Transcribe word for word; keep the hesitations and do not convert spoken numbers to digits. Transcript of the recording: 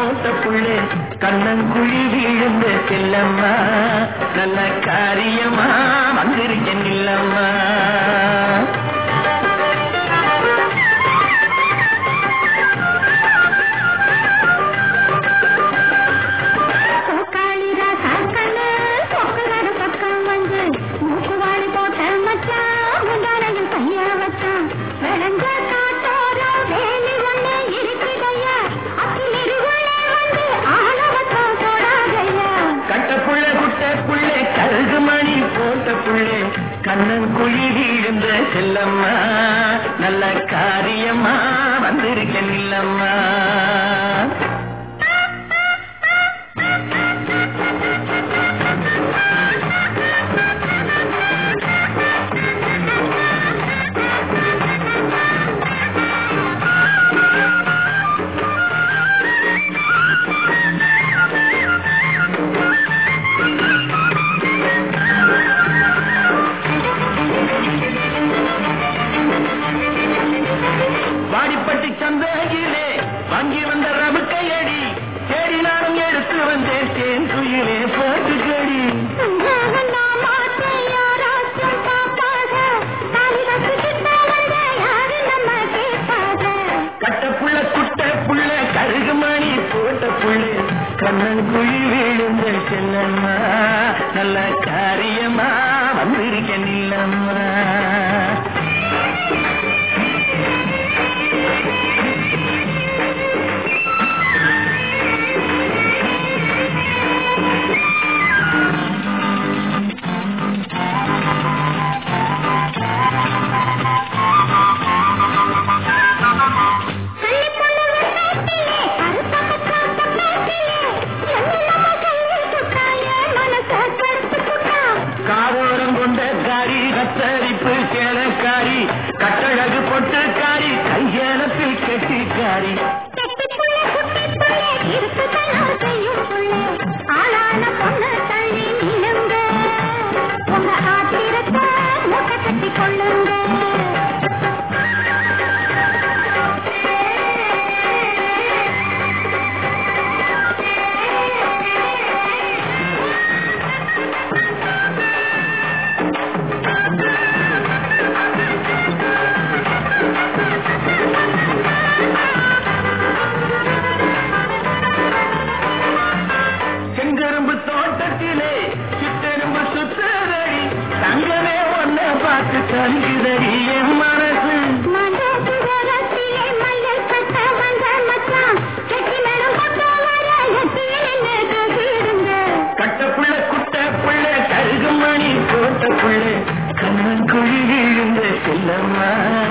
போட்ட புள்ளே கண்ணங்குழி விழுந்த செல்லம்மா நல்ல காரியமா வந்திருக்கேன் இல்லம்மா. கண்ணங்குழி விழுந்த செல்லம்மா நல்ல காரியமா வந்திருக்கேன் இல்லம்மா. வாடிப்பட்டி சந்தையிலே வாங்கி வந்த ரவுக்கையடி தேடி நானும் எடுத்து வந்தேன் தேன் துயிலே போட்டு கடி. கட்ட புள்ள குட்ட புள்ள கருகுமணி போட்ட புள்ள கண்ணங்குழி விழுந்த செல்லம்மா நல்ல காரியமா வந்திருக்கேன் இல்லம்மா. சேலக்காரி கட்டழகு பொட்டுக்காரி கையெழுத்தில் கெட்டிக்காரி கட்டப்புள்ள குட்ட புள்ள கருகுமணி போட்ட புள்ள கண்ணங்குழி விழுந்த செல்லம்மா